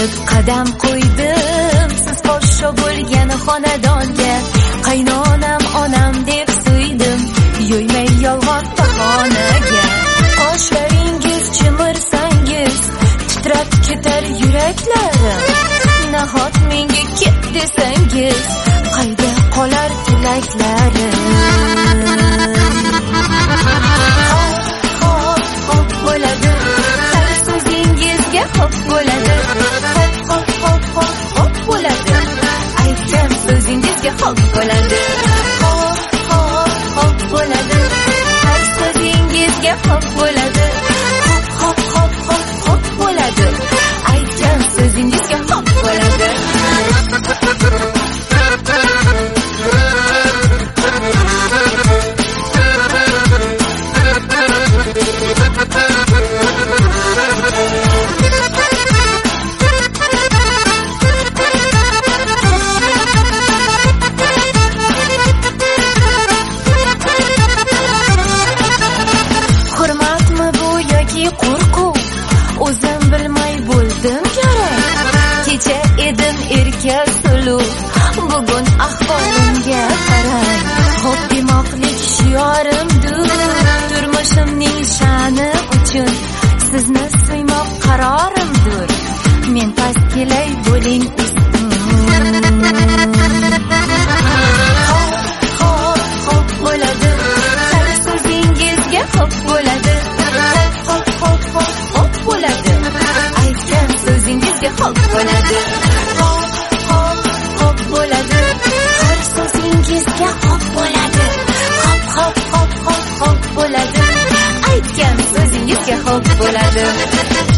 bo'lib qadam qo'ydim siz podsho bo'lgan xonadonga. Qaynonam onam deb suydim yo'ymay yolg'on bahonaga. Qoshlaringiz chimirsangiz titrab ketar yuraklarim. Nahot menga ket desangiz qayda qolar tilaklarim. Hop bo'ladi har so'zingizga hop bo'ladi. Hop bo'ladi aytgan so'zingizga hop bo'ladi. Hop bo'ladi har so'zingizga hop bo'ladi. Hop bo'ladi aytgan so'zingizga hop bo'ladi. Hurmatmi bu yoki qo'rquv o'zim bilmay bo'ldim kerak. Kecha edim erkak suluv bugun ahvolimga qarang. Hop demoqlik shiorimdur turmushimning sha'ni uchun. Sizni suymoq qarorimdur men past kelay bo'ling hop bo'ladi har so'zingizga hop bo'ladi. Hop bo'ladi aytgan so'zingizga hop bo'ladi. Hop bo'ladi har so'zingizga hop bo'ladi. Hop bo'ladi aytgan so'zingizga hop bo'ladi.